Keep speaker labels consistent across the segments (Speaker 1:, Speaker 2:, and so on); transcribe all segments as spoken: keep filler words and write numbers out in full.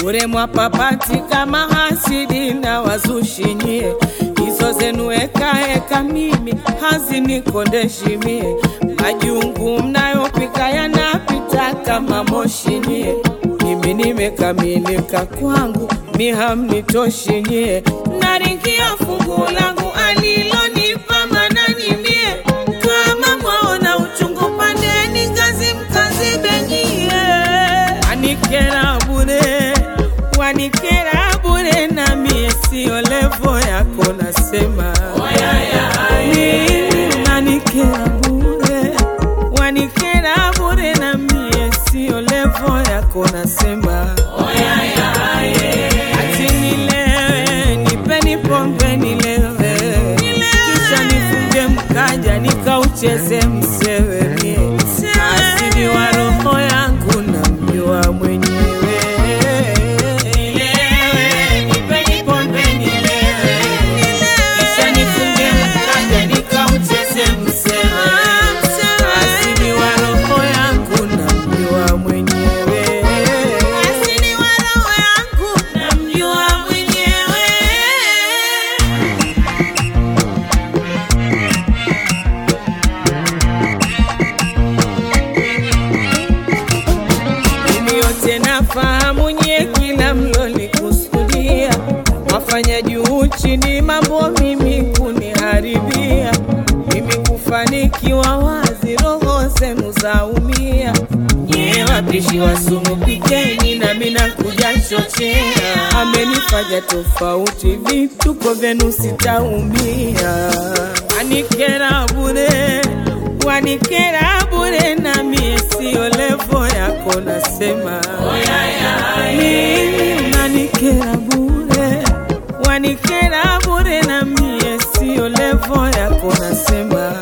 Speaker 1: Bure mwapapati kama hasidi na wazushi nyie. Hizo zenu eka eka mimi hazinikondeshi mie. Majungu mnayopika yanapita kama moshi nyie. Mimi nimekamilika kwangu, mi hamnitoshi nyie. Naringia fungu langu alilonipa manani mie. Kama mwaona uchungu pandeni ngazi mkazibe nyie. Wanikera bure, wanikera bure na mie sio levo yako nasema. Mimi wanikera bure, wanikera bure na mie sio levo yako nasema. Ati nilewe, nipeni pombe nilewe, kisha nifunge mkaja nikaucheze msewe mie. Asili wa roho yangu na mjua mwenyewe. Nilewe, nipeni pombe nilewe, kisha nifunge mkaja nikaucheze msewe. Asili wa roho yangu na mjua mwenyewe. Asili wa roho yangu na mjua mwenyewe. Mimi yote nafahamu nye kila mloli kusudia. Wafanya juu chini mambo mimi kuniharibia. Mimi kufanikiwa wazi roho zenu zaumia. Nye wapishi wa sumu pikeni na mina kuja chochea. Amenifanya tofauti vituko vyenu sitaumia. Wanikera bure, wanikera bure na mie sio levo yako nasema. Mimi unanikera bure, wanikera bure na mie sio levo yako nasema.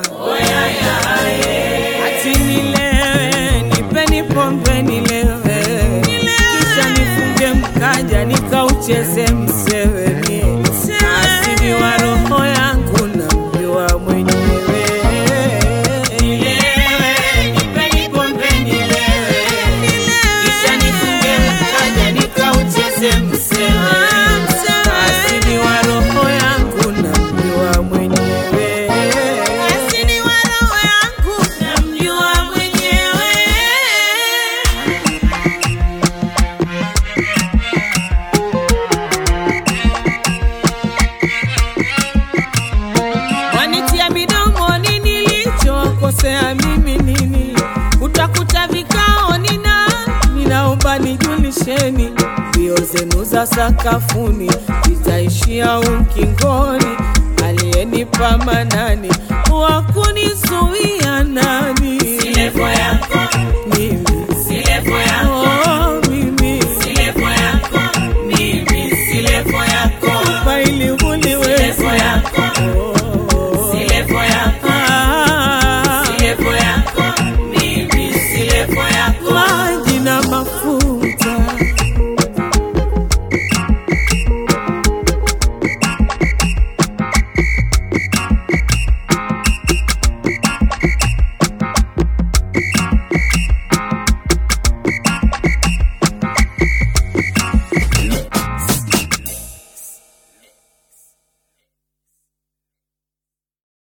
Speaker 1: Ati nilewe, nipeni pombe nilewe, kisha nifunge mkaja nikaucheze msewe mie. Asili wa roho yangu na mjua mwenyewe. Nilewe, nipeni pombe nilewe, kisha nifunge mkaja nikaucheze msewe. Asili wa roho yangu na mjua mwenyewe. Asili wa roho yangu na mjua mwenyewe. Wanitia midomoni nilichokosea mimi nini. Utakuta vikao nina, ninaomba nijulisheni. Mbio zenu za sakafuni zitaishia ukingoni. Aliyenipa manani wakunizuia nani? Si levo yako